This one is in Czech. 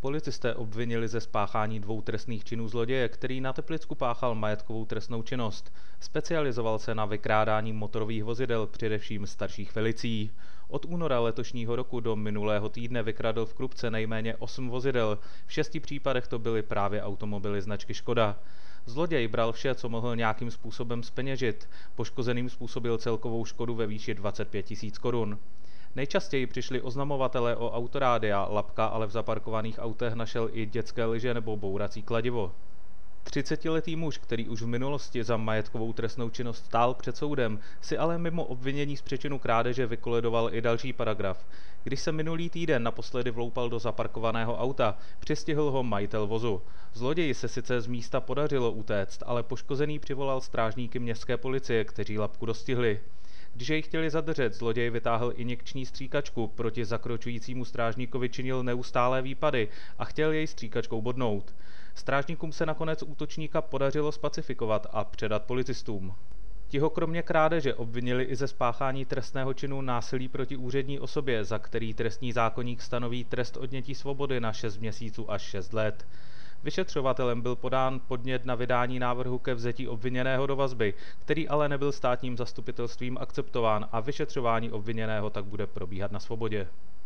Policisté obvinili ze spáchání 2 trestných činů zloděje, který na Teplicku páchal majetkovou trestnou činnost. Specializoval se na vykrádání motorových vozidel, především starších velicí. Od února letošního roku do minulého týdne vykradl v Krupce nejméně 8 vozidel. V 6 případech to byly právě automobily značky Škoda. Zloděj bral vše, co mohl nějakým způsobem zpeněžit. Poškozeným způsobil celkovou škodu ve výši 25 000 korun. Nejčastěji přišli oznamovatelé o autorádia, Lapka ale v zaparkovaných autech našel i dětské lyže nebo bourací kladivo. 30letý muž, který už v minulosti za majetkovou trestnou činnost stál před soudem, si ale mimo obvinění z přečinu krádeže vykoledoval i další paragraf. Když se minulý týden naposledy vloupal do zaparkovaného auta, přistihl ho majitel vozu. Zloději se sice z místa podařilo utéct, ale poškozený přivolal strážníky městské policie, kteří Lapku dostihli. Když jej chtěli zadržet, zloděj vytáhl injekční stříkačku, proti zakročujícímu strážníkovi činil neustálé výpady a chtěl jej stříkačkou bodnout. Strážníkům se nakonec útočníka podařilo spacifikovat a předat policistům. Ti ho kromě krádeže obvinili i ze spáchání trestného činu násilí proti úřední osobě, za který trestní zákoník stanoví trest odnětí svobody na 6 měsíců až 6 let. Vyšetřovatelem byl podán podnět na vydání návrhu ke vzetí obviněného do vazby, který ale nebyl státním zastupitelstvím akceptován a vyšetřování obviněného tak bude probíhat na svobodě.